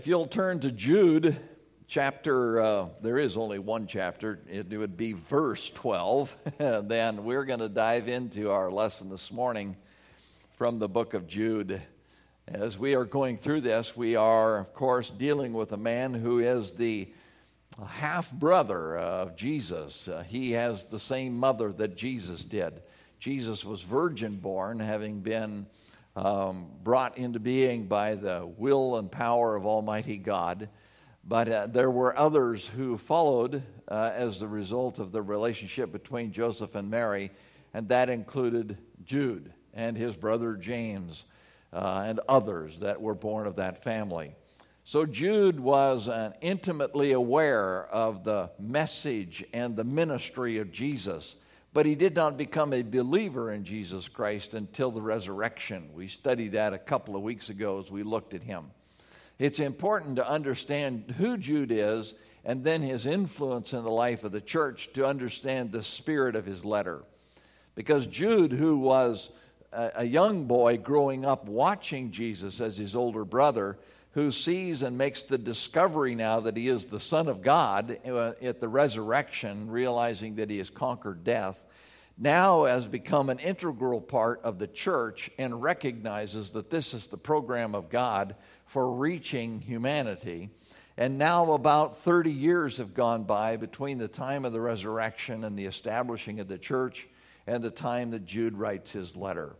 If you'll turn to Jude chapter, there is only one chapter, it would be verse 12, then we're going to dive into our lesson this morning from the book of Jude. As we are going through this, we are, of course, dealing with a man who is the half-brother of Jesus. He has the same mother that Jesus did. Jesus was virgin-born, having been brought into being by the will and power of Almighty God. But there were others who followed as the result of the relationship between Joseph and Mary, and that included Jude and his brother James and others that were born of that family. So Jude was intimately aware of the message and the ministry of Jesus, but he did not become a believer in Jesus Christ until the resurrection. We studied that a couple of weeks ago as we looked at him. It's important to understand who Jude is and then his influence in the life of the church to understand the spirit of his letter. Because Jude, who was a young boy growing up watching Jesus as his older brother, who sees and makes the discovery now that he is the Son of God at the resurrection, realizing that he has conquered death, now has become an integral part of the church and recognizes that this is the program of God for reaching humanity. And now about 30 years have gone by between the time of the resurrection and the establishing of the church and the time that Jude writes his letter.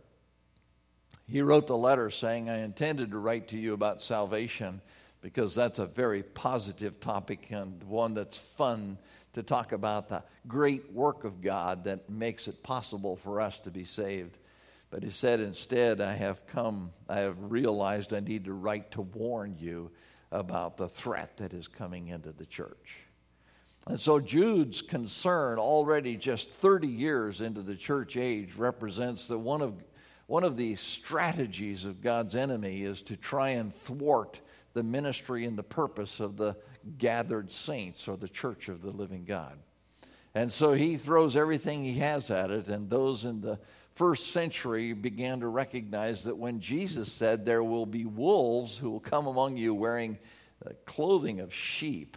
He wrote the letter saying, I intended to write to you about salvation because that's a very positive topic and one that's fun to talk about the great work of God that makes it possible for us to be saved. But he said, instead, I have realized I need to write to warn you about the threat that is coming into the church. And so Jude's concern, already just 30 years into the church age, represents that one of the strategies of God's enemy is to try and thwart the ministry and the purpose of the gathered saints or the church of the living God. And so he throws everything he has at it, and those in the first century began to recognize that when Jesus said there will be wolves who will come among you wearing clothing of sheep,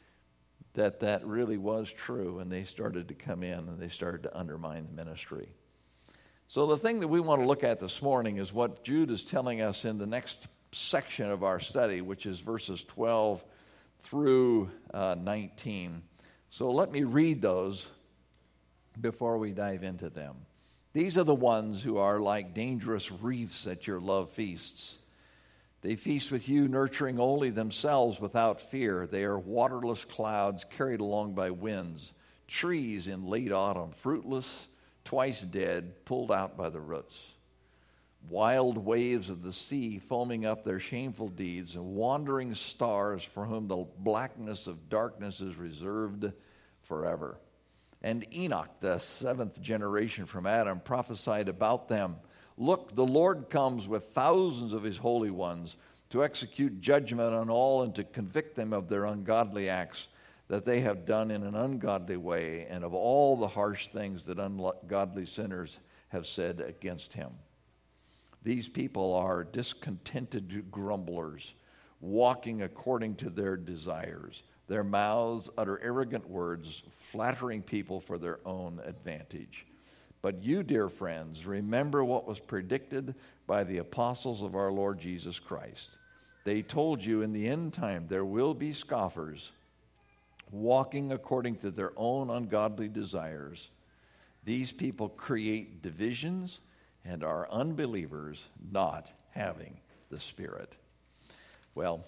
that really was true, and they started to come in and they started to undermine the ministry. So the thing that we want to look at this morning is what Jude is telling us in the next section of our study, which is verses 12 through 19. So let me read those before we dive into them. These are the ones who are like dangerous reefs at your love feasts. They feast with you, nurturing only themselves without fear. They are waterless clouds carried along by winds, trees in late autumn, fruitless, twice dead, pulled out by the roots. Wild waves of the sea foaming up their shameful deeds, and wandering stars for whom the blackness of darkness is reserved forever. And Enoch, the seventh generation from Adam, prophesied about them. Look, the Lord comes with thousands of his holy ones to execute judgment on all and to convict them of their ungodly acts that they have done in an ungodly way, and of all the harsh things that ungodly sinners have said against him. These people are discontented grumblers, walking according to their desires. Their mouths utter arrogant words, flattering people for their own advantage. But you, dear friends, remember what was predicted by the apostles of our Lord Jesus Christ. They told you in the end time there will be scoffers, walking according to their own ungodly desires. These people create divisions and are unbelievers, not having the Spirit. Well,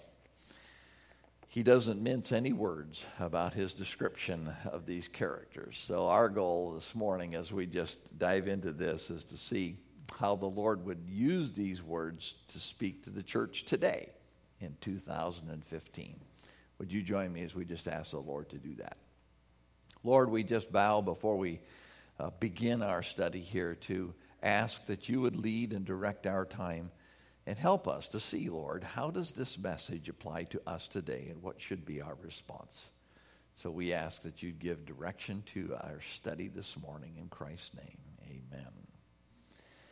he doesn't mince any words about his description of these characters. So our goal this morning as we just dive into this is to see how the Lord would use these words to speak to the church today in 2015. Would you join me as we just ask the Lord to do that? Lord, we just bow before we begin our study here to ask that you would lead and direct our time and help us to see, Lord, how does this message apply to us today and what should be our response? So we ask that you'd give direction to our study this morning in Christ's name. Amen.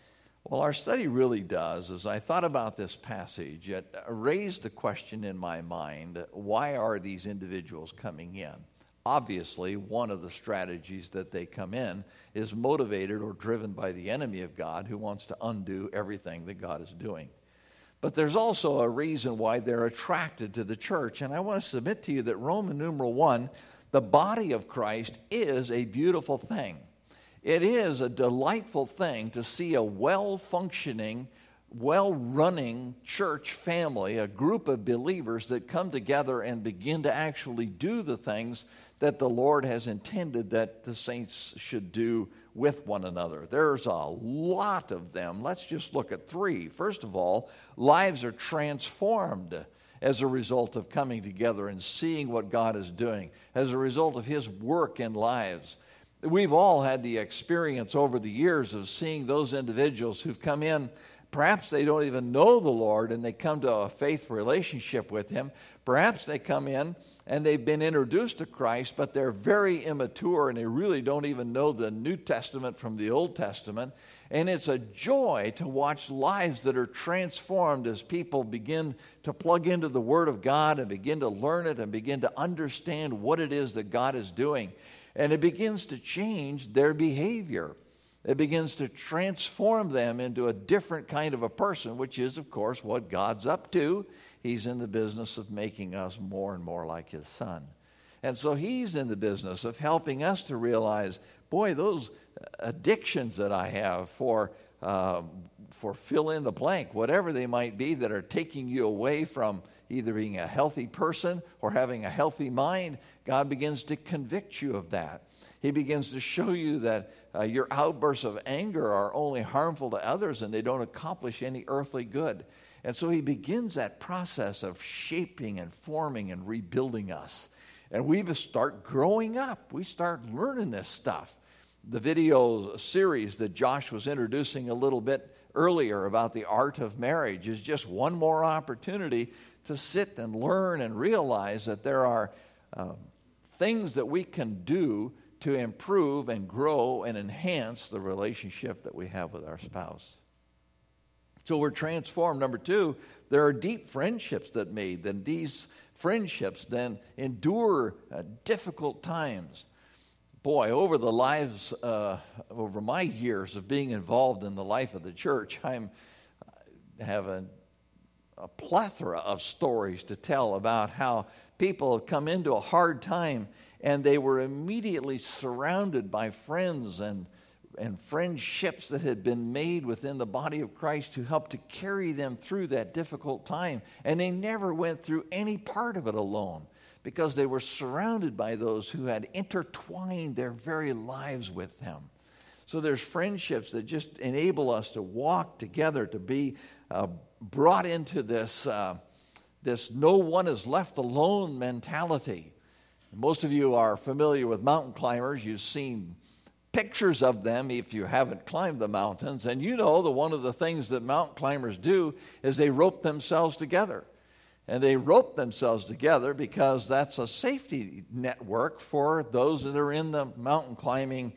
Well, our study really does. As I thought about this passage, it raised a question in my mind: why are these individuals coming in? Obviously, one of the strategies that they come in is motivated or driven by the enemy of God, who wants to undo everything that God is doing. But there's also a reason why they're attracted to the church. And I want to submit to you that Roman numeral 1, the body of Christ, is a beautiful thing. It is a delightful thing to see a well-functioning, well-running church family, a group of believers that come together and begin to actually do the things that the Lord has intended that the saints should do with one another. There's a lot of them. Let's just look at 3. First of all, lives are transformed as a result of coming together and seeing what God is doing, as a result of His work in lives. We've all had the experience over the years of seeing those individuals who've come in. Perhaps they don't even know the Lord and they come to a faith relationship with Him. Perhaps they come in and they've been introduced to Christ, but they're very immature and they really don't even know the New Testament from the Old Testament. And it's a joy to watch lives that are transformed as people begin to plug into the Word of God and begin to learn it and begin to understand what it is that God is doing. And it begins to change their behavior. It begins to transform them into a different kind of a person, which is, of course, what God's up to. He's in the business of making us more and more like His Son. And so He's in the business of helping us to realize, boy, those addictions that I have for fill in the blank, whatever they might be, that are taking you away from either being a healthy person or having a healthy mind, God begins to convict you of that. He begins to show you that your outbursts of anger are only harmful to others and they don't accomplish any earthly good. And so He begins that process of shaping and forming and rebuilding us. And we start growing up. We start learning this stuff. The video series that Josh was introducing a little bit earlier about the art of marriage is just one more opportunity to sit and learn and realize that there are things that we can do to improve and grow and enhance the relationship that we have with our spouse. So we're transformed. Number 2, there are deep friendships that made. Then these friendships then endure difficult times. Boy, over the lives, over my years of being involved in the life of the church, I have a plethora of stories to tell about how people have come into a hard time and they were immediately surrounded by friends and friendships that had been made within the body of Christ to help to carry them through that difficult time. And they never went through any part of it alone, because they were surrounded by those who had intertwined their very lives with them. So there's friendships that just enable us to walk together, to be brought into this no one is left alone mentality. Most of you are familiar with mountain climbers. You've seen pictures of them if you haven't climbed the mountains. And you know that one of the things that mountain climbers do is they rope themselves together. And they rope themselves together because that's a safety network for those that are in the mountain climbing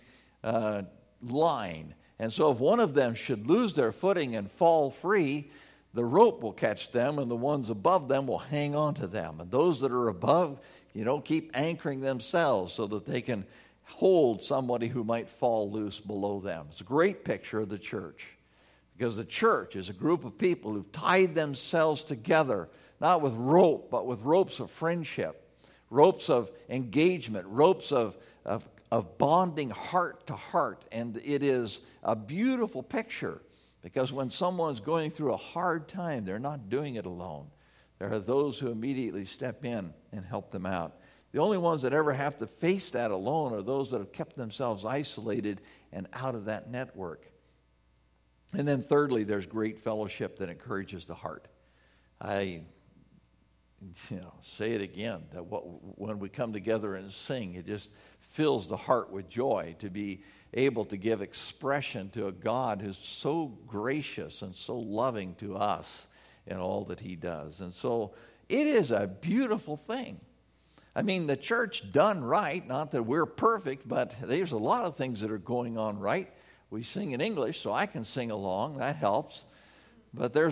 line. And so if one of them should lose their footing and fall free, the rope will catch them and the ones above them will hang on to them. And those that are above, keep anchoring themselves so that they can hold somebody who might fall loose below them. It's a great picture of the church, because the church is a group of people who've tied themselves together, not with rope, but with ropes of friendship, ropes of engagement, ropes of bonding heart to heart. And it is a beautiful picture, because when someone's going through a hard time, they're not doing it alone. There are those who immediately step in and help them out. The only ones that ever have to face that alone are those that have kept themselves isolated and out of that network. And then thirdly, there's great fellowship that encourages the heart. I say it again, that when we come together and sing, it just fills the heart with joy to be able to give expression to a God who's so gracious and so loving to us in all that He does. And so it is a beautiful thing. I mean, the church done right, not that we're perfect, but there's a lot of things that are going on right. We sing in English, so I can sing along. That helps. But there's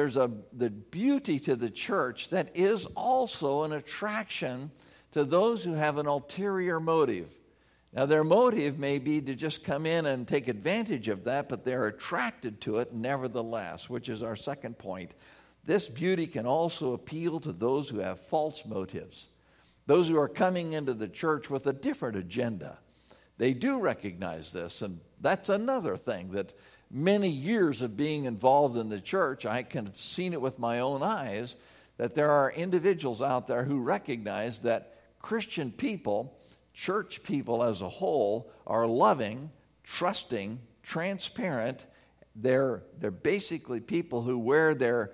the beauty to the church that is also an attraction to those who have an ulterior motive. Now, their motive may be to just come in and take advantage of that, but they're attracted to it nevertheless, which is our second point. This beauty can also appeal to those who have false motives, those who are coming into the church with a different agenda. They do recognize this, and that's another thing that many years of being involved in the church, I can have seen it with my own eyes, that there are individuals out there who recognize that Christian people, church people as a whole, are loving, trusting, transparent. They're basically people who wear their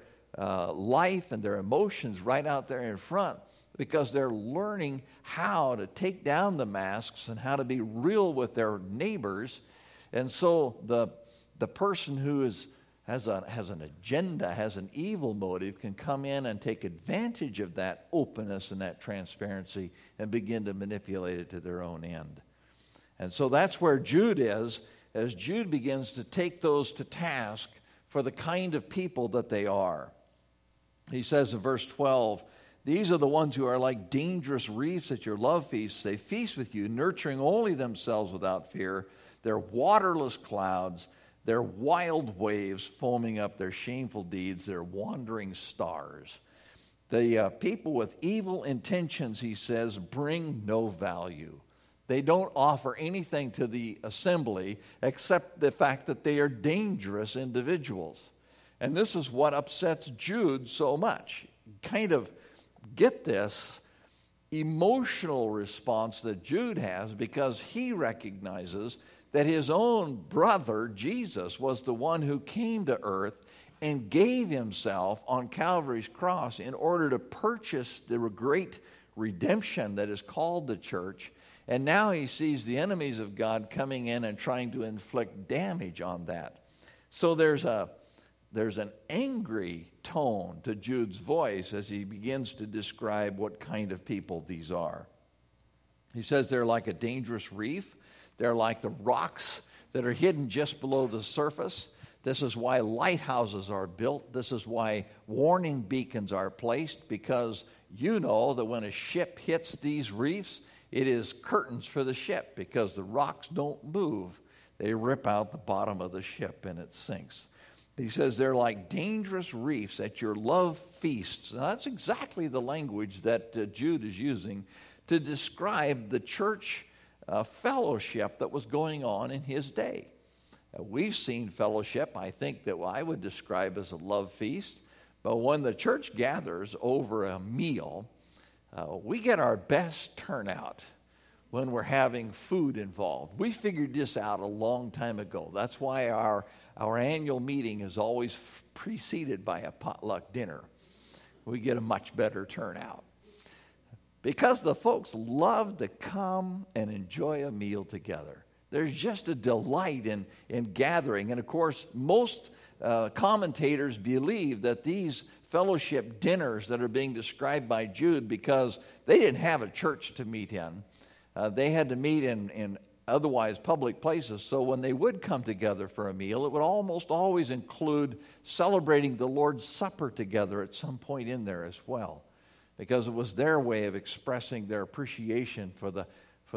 life and their emotions right out there in front because they're learning how to take down the masks and how to be real with their neighbors. And so the person who has an agenda, has an evil motive, can come in and take advantage of that openness and that transparency and begin to manipulate it to their own end. And so that's where Jude is, as Jude begins to take those to task for the kind of people that they are. He says in verse 12, "These are the ones who are like dangerous reefs at your love feasts. They feast with you, nurturing only themselves without fear. They're waterless clouds. They're wild waves foaming up their shameful deeds. They're wandering stars." The people with evil intentions, he says, bring no value. They don't offer anything to the assembly except the fact that they are dangerous individuals. And this is what upsets Jude so much. Kind of get this emotional response that Jude has because he recognizes that his own brother, Jesus, was the one who came to earth and gave himself on Calvary's cross in order to purchase the great redemption that is called the church. And now he sees the enemies of God coming in and trying to inflict damage on that. So there's an angry tone to Jude's voice as he begins to describe what kind of people these are. He says they're like a dangerous reef. They're like the rocks that are hidden just below the surface. This is why lighthouses are built. This is why warning beacons are placed, because you know that when a ship hits these reefs, it is curtains for the ship because the rocks don't move. They rip out the bottom of the ship and it sinks. He says they're like dangerous reefs at your love feasts. Now, that's exactly the language that Jude is using to describe the church fellowship that was going on in his day. We've seen fellowship, I think, that I would describe as a love feast. But when the church gathers over a meal, we get our best turnout when we're having food involved. We figured this out a long time ago. That's why our annual meeting is always preceded by a potluck dinner. We get a much better turnout. Because the folks love to come and enjoy a meal together. There's just a delight in gathering. And of course, most commentators believe that these fellowship dinners that are being described by Jude, because they didn't have a church to meet in, they had to meet in otherwise public places. So when they would come together for a meal, it would almost always include celebrating the Lord's Supper together at some point in there as well, because it was their way of expressing their appreciation for the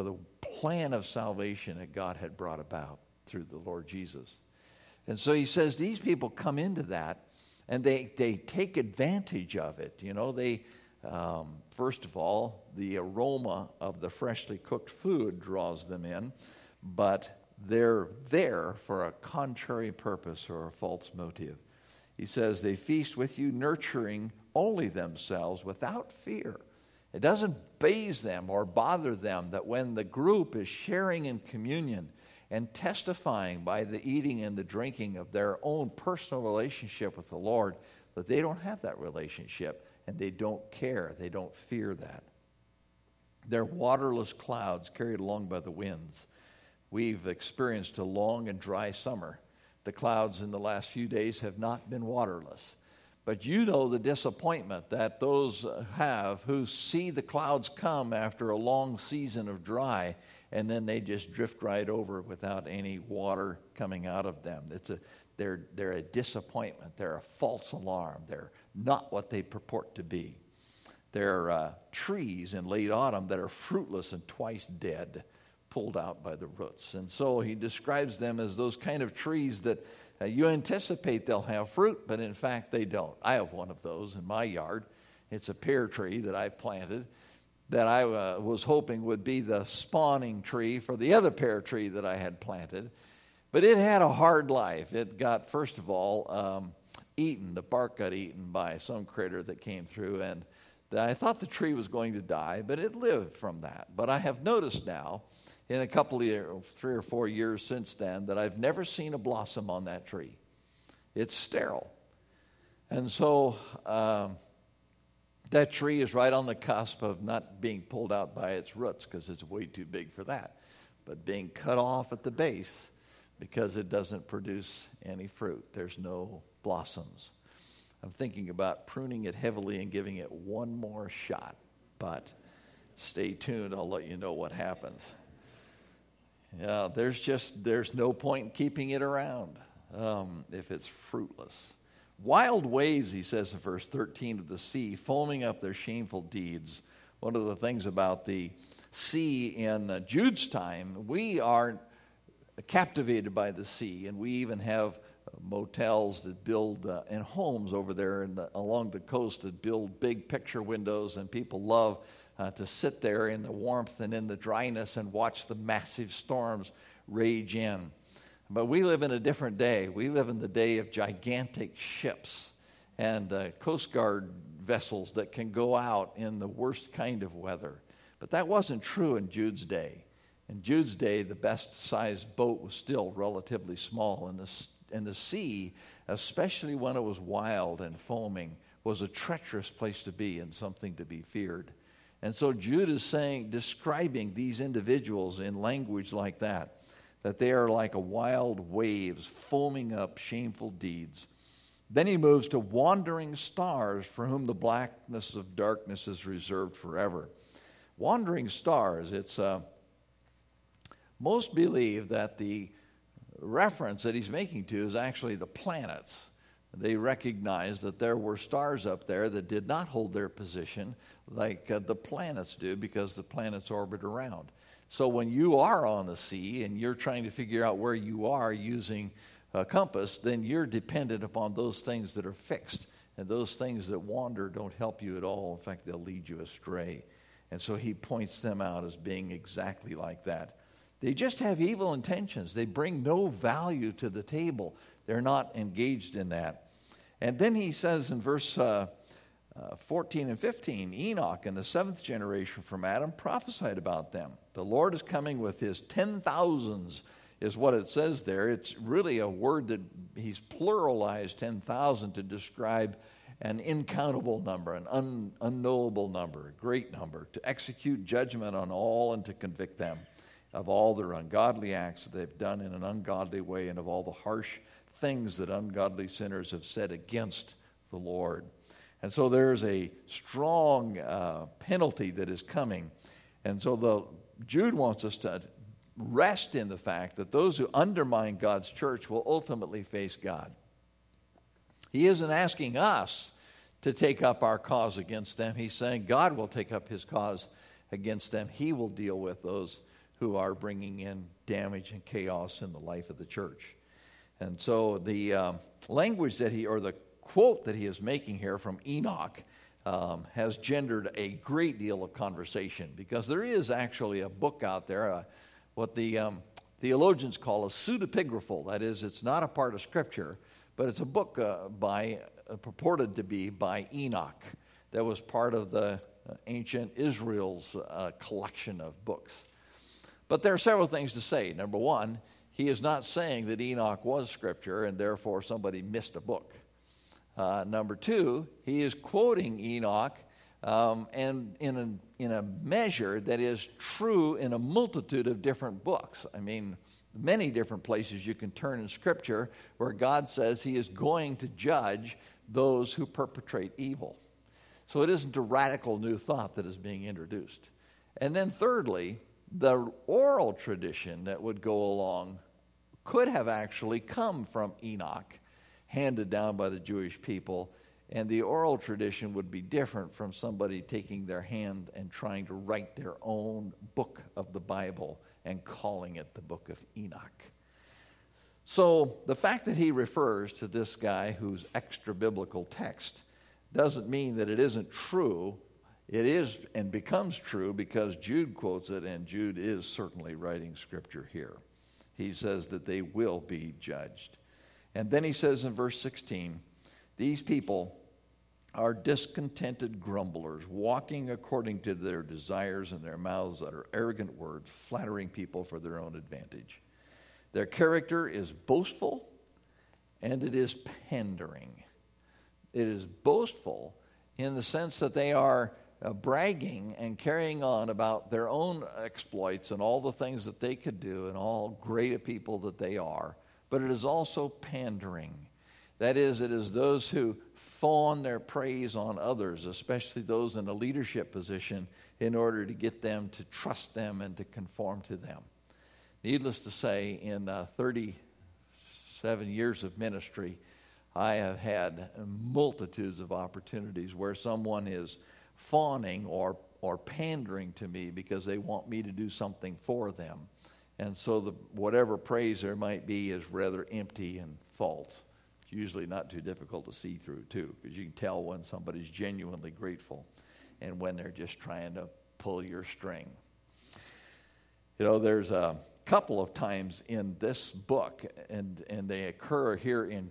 plan of salvation that God had brought about through the Lord Jesus. And so he says these people come into that and they take advantage of it. You know, first of all, the aroma of the freshly cooked food draws them in, but they're there for a contrary purpose or a false motive. He says they feast with you, nurturing only themselves without fear. It doesn't faze them or bother them that when the group is sharing in communion and testifying by the eating and the drinking of their own personal relationship with the Lord, that they don't have that relationship and they don't care. They don't fear that. They're waterless clouds carried along by the winds. We've experienced a long and dry summer. The clouds in the last few days have not been waterless. But you know the disappointment that those have who see the clouds come after a long season of dry, and then they just drift right over without any water coming out of them. They're a disappointment. They're a false alarm. They're not what they purport to be. They're trees in late autumn that are fruitless and twice dead, pulled out by the roots. And so he describes them as those kind of trees that you anticipate they'll have fruit, but in fact they don't. I have one of those in my yard. It's a pear tree that I planted that I was hoping would be the spawning tree for the other pear tree that I had planted. But it had a hard life. It got, first of all, eaten. The bark got eaten by some critter that came through, and I thought the tree was going to die, but it lived from that. But I have noticed now, in a couple of years, 3 or 4 years since then, that I've never seen a blossom on that tree. It's sterile. And so that tree is right on the cusp of not being pulled out by its roots because it's way too big for that, but being cut off at the base because it doesn't produce any fruit. There's no blossoms. I'm thinking about pruning it heavily and giving it one more shot, but stay tuned. I'll let you know what happens. Yeah, there's no point in keeping it around if it's fruitless. Wild waves, he says in verse 13, of the sea, foaming up their shameful deeds. One of the things about the sea in Jude's time, we are captivated by the sea, and we even have motels that build and homes over there along the coast that build big picture windows, and people love to sit there in the warmth and in the dryness and watch the massive storms rage in. But we live in a different day. We live in the day of gigantic ships and Coast Guard vessels that can go out in the worst kind of weather. But that wasn't true in Jude's day. In Jude's day, the best-sized boat was still relatively small, and the sea, especially when it was wild and foaming, was a treacherous place to be and something to be feared. And so Jude is describing these individuals in language like that they are like a wild waves foaming up shameful deeds. Then he moves to wandering stars for whom the blackness of darkness is reserved forever. Wandering stars, it's most believe that the reference that he's making to is actually the planets. They recognized that there were stars up there that did not hold their position like the planets do, because the planets orbit around. So when you are on the sea and you're trying to figure out where you are using a compass, then you're dependent upon those things that are fixed. And those things that wander don't help you at all. In fact, they'll lead you astray. And so he points them out as being exactly like that. They just have evil intentions. They bring no value to the table. They're not engaged in that. And then he says in verse 14 and 15, Enoch in the 7th generation from Adam prophesied about them. The Lord is coming with his 10,000s is what it says there. It's really a word that he's pluralized 10,000 to describe an incountable number, an unknowable number, a great number, to execute judgment on all and to convict them of all their ungodly acts that they've done in an ungodly way, and of all the harsh things that ungodly sinners have said against the Lord. And so there's a strong penalty that is coming. And so Jude wants us to rest in the fact that those who undermine God's church will ultimately face God. He isn't asking us to take up our cause against them. He's saying God will take up his cause against them. He will deal with those who are bringing in damage and chaos in the life of the church. And so the language that the quote that he is making here from Enoch has gendered a great deal of conversation, because there is actually a book out there, what the theologians call a pseudepigraphal. That is, it's not a part of Scripture, but it's a book purported to be by Enoch that was part of the ancient Israel's collection of books. But there are several things to say. Number one, he is not saying that Enoch was Scripture and therefore somebody missed a book. Number two, he is quoting Enoch and in a measure that is true in a multitude of different books. I mean, many different places you can turn in Scripture where God says he is going to judge those who perpetrate evil. So it isn't a radical new thought that is being introduced. And then thirdly, the oral tradition that would go along could have actually come from Enoch, handed down by the Jewish people, and the oral tradition would be different from somebody taking their hand and trying to write their own book of the Bible and calling it the book of Enoch. So the fact that he refers to this guy who's extra-biblical text doesn't mean that it isn't true. It is and becomes true because Jude quotes it, and Jude is certainly writing scripture here. He says that they will be judged. And then he says in verse 16, these people are discontented grumblers, walking according to their desires, and their mouths utter arrogant words, flattering people for their own advantage. Their character is boastful, and it is pandering. It is boastful in the sense that they are bragging and carrying on about their own exploits and all the things that they could do and all great a people that they are. But it is also pandering. That is, it is those who fawn their praise on others, especially those in a leadership position, in order to get them to trust them and to conform to them. Needless to say, in 37 years of ministry, I have had multitudes of opportunities where someone is fawning or pandering to me because they want me to do something for them. And so whatever praise there might be is rather empty and false. It's usually not too difficult to see through, too, because you can tell when somebody's genuinely grateful and when they're just trying to pull your string. You know, there's a couple of times in this book, and they occur here in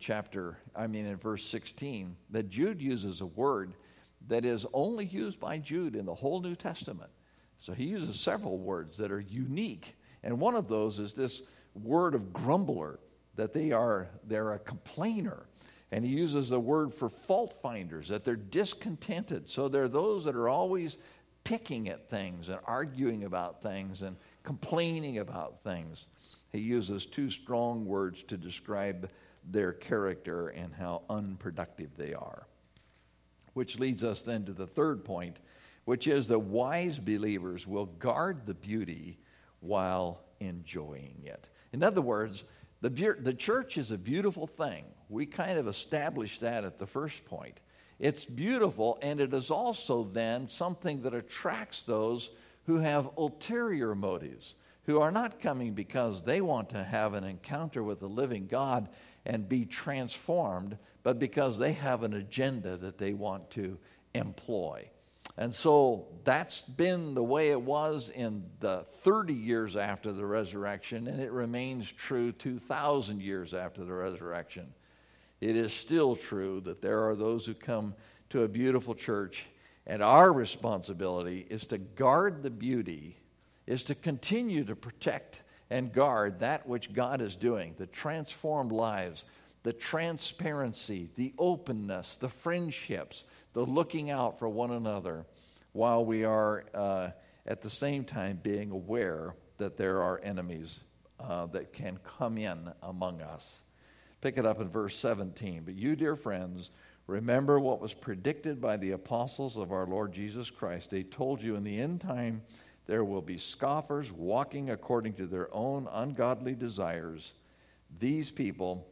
verse 16, that Jude uses a word that is only used by Jude in the whole New Testament. So he uses several words that are unique. And one of those is this word of grumbler, that they're a complainer. And he uses the word for fault finders, that they're discontented. So they're those that are always picking at things and arguing about things and complaining about things. He uses two strong words to describe their character and how unproductive they are. Which leads us then to the third point, which is that wise believers will guard the beauty while enjoying it. In other words, the church is a beautiful thing. We kind of established that at the first point. It's beautiful, and it is also then something that attracts those who have ulterior motives, who are not coming because they want to have an encounter with the living God and be transformed, but because they have an agenda that they want to employ. And so that's been the way it was in the 30 years after the resurrection, and it remains true 2,000 years after the resurrection. It is still true that there are those who come to a beautiful church, and our responsibility is to guard the beauty, is to continue to protect and guard that which God is doing, the transformed lives, the transparency, the openness, the friendships, the looking out for one another, while we are at the same time being aware that there are enemies that can come in among us. Pick it up in verse 17. But you, dear friends, remember what was predicted by the apostles of our Lord Jesus Christ. They told you in the end time there will be scoffers walking according to their own ungodly desires. These people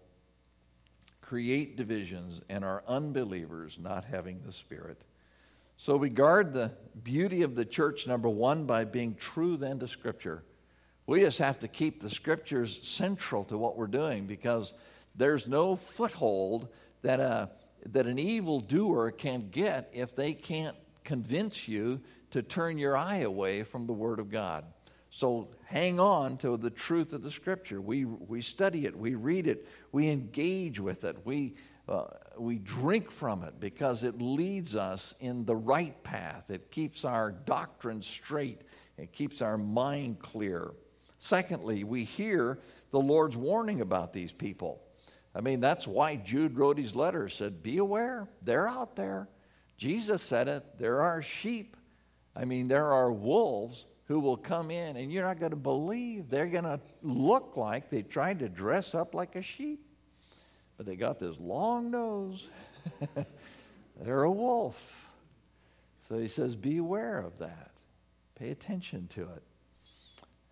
create divisions and are unbelievers, not having the Spirit. So we guard the beauty of the church, number one, by being true then to Scripture. We just have to keep the Scriptures central to what we're doing, because there's no foothold that an evildoer can get if they can't convince you to turn your eye away from the Word of God. So hang on to the truth of the Scripture. We study it, we read it, we engage with it, we drink from it, because it leads us in the right path. It keeps our doctrine straight. It keeps our mind clear. Secondly, we hear the Lord's warning about these people. I mean, that's why Jude wrote his letter, said, be aware, they're out there. Jesus said it, there are sheep. I mean, there are wolves who will come in, and you're not going to believe. They're going to look like they tried to dress up like a sheep, but they got this long nose. They're a wolf. So he says, be aware of that. Pay attention to it.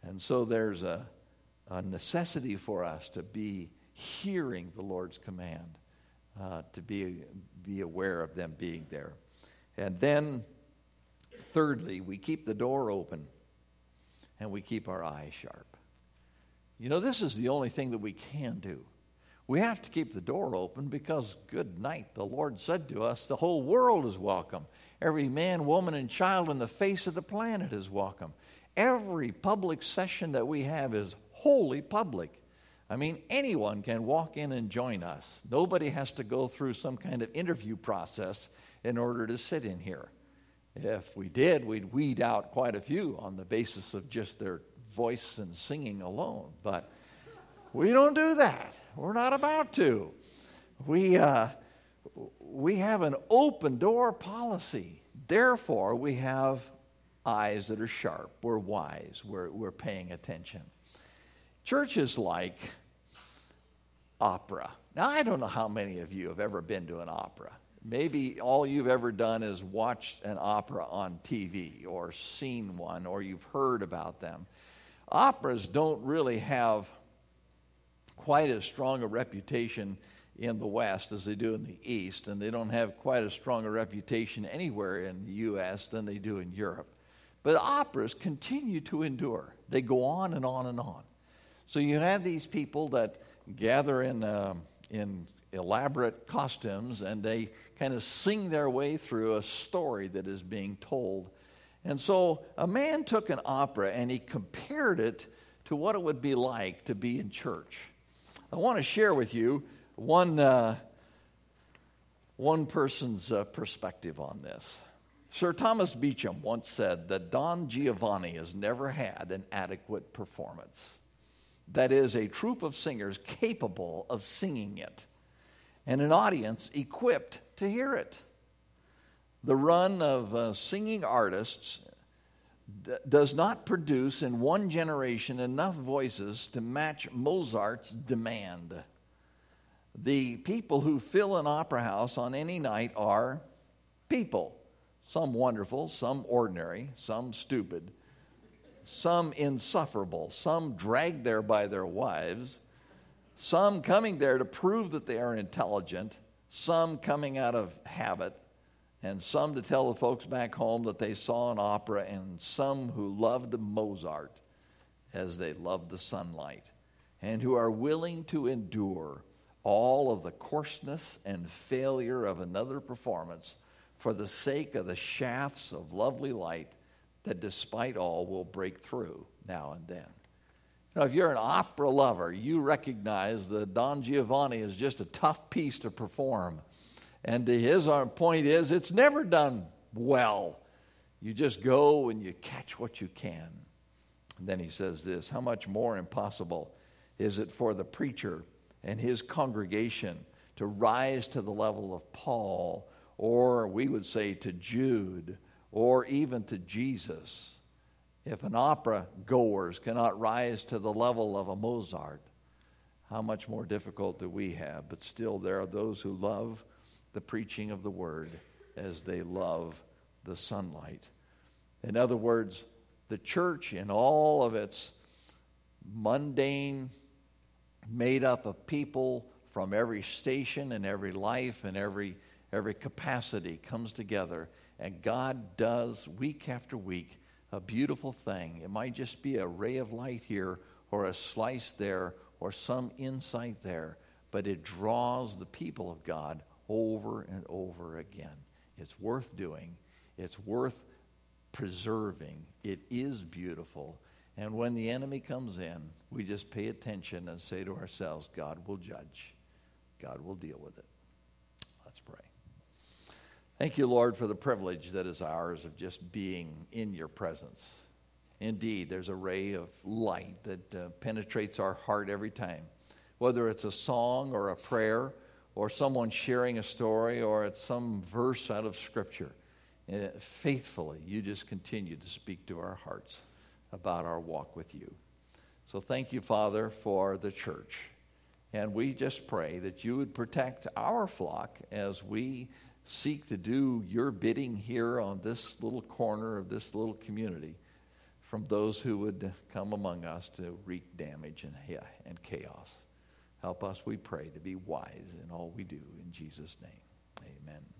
And so there's a necessity for us to be hearing the Lord's command, to be aware of them being there. And then, thirdly, we keep the door open and we keep our eyes sharp. You know, this is the only thing that we can do. We have to keep the door open because, good night, the Lord said to us, the whole world is welcome. Every man, woman, and child on the face of the planet is welcome. Every public session that we have is wholly public. I mean, anyone can walk in and join us. Nobody has to go through some kind of interview process in order to sit in here. If we did, we'd weed out quite a few on the basis of just their voice and singing alone. But we don't do that. We're not about to. We have an open door policy. Therefore, we have eyes that are sharp. We're wise. We're paying attention. Church is like opera. Now, I don't know how many of you have ever been to an opera. Maybe all you've ever done is watch an opera on TV or seen one, or you've heard about them. Operas don't really have quite as strong a reputation in the West as they do in the East, and they don't have quite as strong a reputation anywhere in the U.S. than they do in Europe. But operas continue to endure. They go on and on and on. So you have these people that gather in elaborate costumes, and they kind of sing their way through a story that is being told. And so a man took an opera and he compared it to what it would be like to be in church. I want to share with you one person's perspective on this. Sir Thomas Beecham once said that Don Giovanni has never had an adequate performance. That is, a troupe of singers capable of singing it, and an audience equipped to hear it. The run of singing artists does not produce in one generation enough voices to match Mozart's demand. The people who fill an opera house on any night are people, some wonderful, some ordinary, some stupid, some insufferable, some dragged there by their wives, some coming there to prove that they are intelligent, some coming out of habit, and some to tell the folks back home that they saw an opera, and some who loved Mozart as they loved the sunlight, and who are willing to endure all of the coarseness and failure of another performance for the sake of the shafts of lovely light that despite all will break through now and then. Now, if you're an opera lover, you recognize that Don Giovanni is just a tough piece to perform. And his point is, it's never done well. You just go and you catch what you can. And then he says this, how much more impossible is it for the preacher and his congregation to rise to the level of Paul, or we would say to Jude, or even to Jesus? If an opera goers cannot rise to the level of a Mozart, how much more difficult do we have? But still there are those who love the preaching of the word as they love the sunlight. In other words, the church in all of its mundane, made up of people from every station and every life and every capacity comes together, and God does week after week a beautiful thing. It might just be a ray of light here or a slice there or some insight there, but it draws the people of God over and over again. It's worth doing. It's worth preserving. It is beautiful. And when the enemy comes in, we just pay attention and say to ourselves, God will judge. God will deal with it. Let's pray. Thank you, Lord, for the privilege that is ours of just being in your presence. Indeed, there's a ray of light that penetrates our heart every time, whether it's a song or a prayer or someone sharing a story or it's some verse out of Scripture. Faithfully, you just continue to speak to our hearts about our walk with you. So thank you, Father, for the church. And we just pray that you would protect our flock as we seek to do your bidding here on this little corner of this little community from those who would come among us to wreak damage and chaos. Help us, we pray, to be wise in all we do. In Jesus' name, amen.